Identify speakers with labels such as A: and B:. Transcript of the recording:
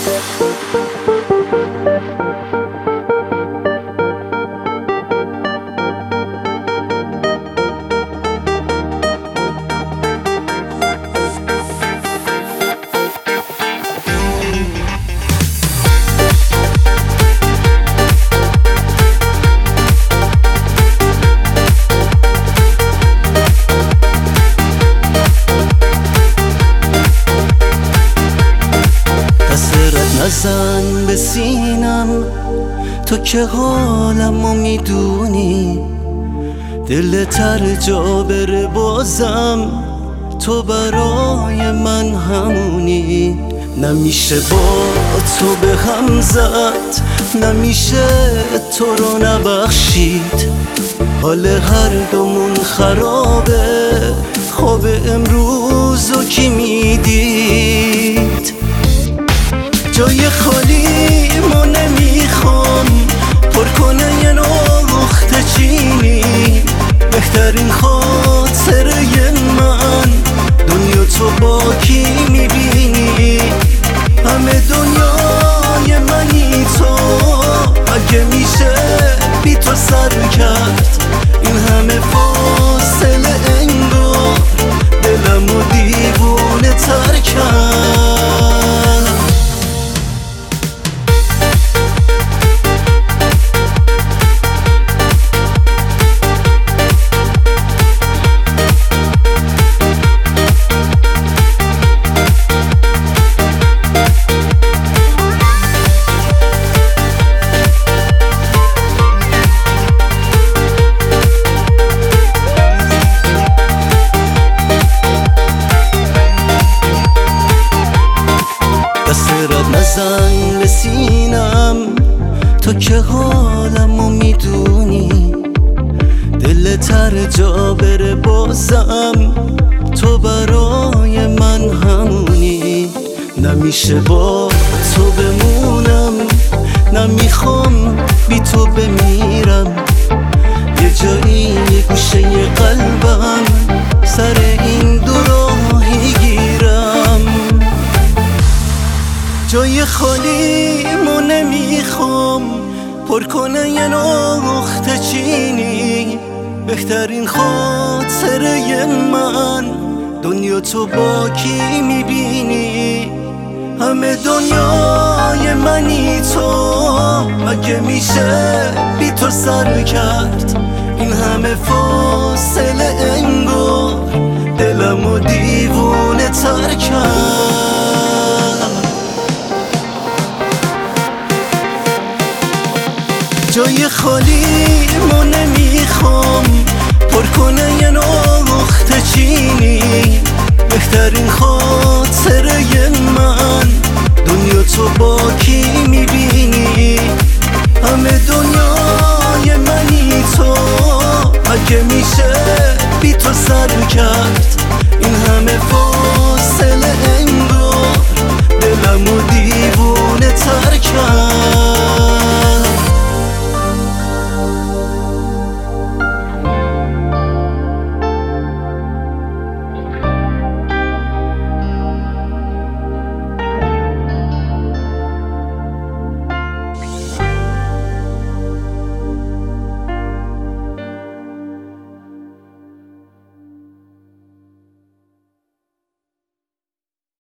A: نزن به سینم تو که حالمو میدونی، دل تر جا بره بازم تو برای من همونی. نمیشه با تو به هم زد، نمیشه تو رو نبخشید، حال هر دومون خرابه، خواب امروزو کی میدید؟ جای خالی ما نمیخوام پر کنه یه نقطه چینی، بهترین خاطره من دنیا تو با کی میبینی؟ همه دنیای منی تو، اگه میشه بی تو سر کرد این همه فاصله، انگار دلمو دیوونه تر کرد. نزن به سینم تو که حالمو میدونی، دل تر جا بره بازم تو برای من همونی. نمیشه با تو بمونم، نمیخوام بی تو بمیرم، یه جایی یه گوشه یه قلبم سر این دو راهی گیرم. جای خالی ما نمیخوام پر کنه یه نقطه چینی، بهترین خاطره من دنیا تو با کی میبینی؟ همه دنیای منی تو، اگه میشه بی تو سر کرد این همه فاصله، انگار دلمو دیوونه تر کرد. جای خالی ما نمیخوام پر کنه یه نقطه چینی، بهترین خاطره